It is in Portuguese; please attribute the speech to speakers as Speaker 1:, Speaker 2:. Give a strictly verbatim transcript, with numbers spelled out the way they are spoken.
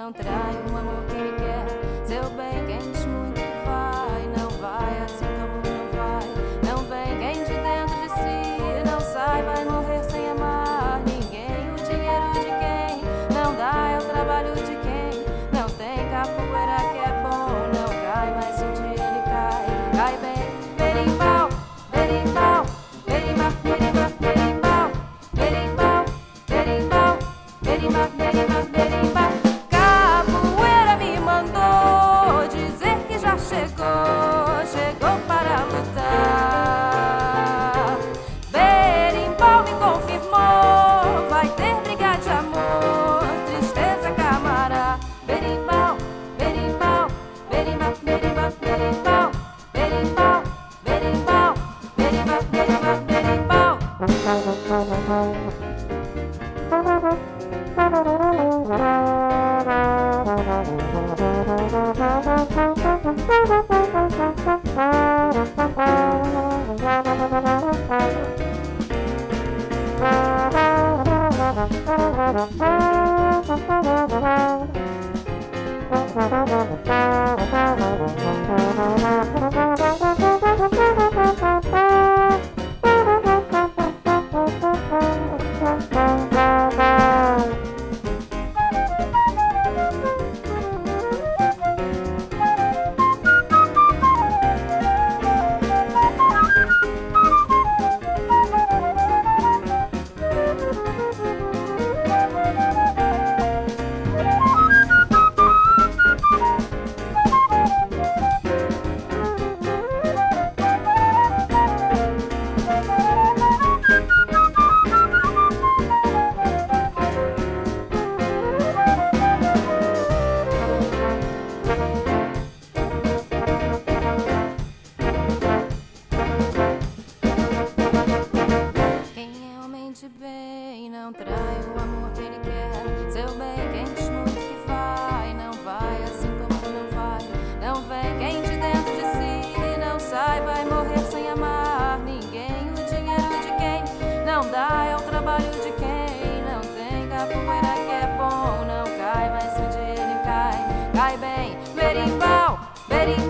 Speaker 1: não trai o amor que ele quer. Seu bem, quem diz muito que vai, não vai assim como não vai. Não vem quem de dentro de si não sai, vai morrer sem amar ninguém. O dinheiro de quem não dá é o trabalho de quem não tem capoeira que é bom. Não cai, mas se um dia ele cai, cai bem. Berimbau, berimbau, berimbau, berimbau, berimbau, berimbau, berimbau, berimbau, berimbau, berimbau. Capoeira me mandou dizer que já chegou, chegou para lutar. Berimbau me confirmou, vai ter briga de amor, tristeza camará. Berimbau, berimbau, berimbau, berimbau, berimbau, berimbau, berimbau, berimbau, berimbau, berimbau. Bem, não trai o amor que ele quer. Seu bem, quem diz muito que vai, não vai assim como não vai. Não vem quem de dentro de si não sai, vai morrer sem amar ninguém. O dinheiro de quem não dá é o trabalho de quem não tem capoeira que é bom. Não cai, mas se um dia ele cai, cai bem. Berimbau, berimbau.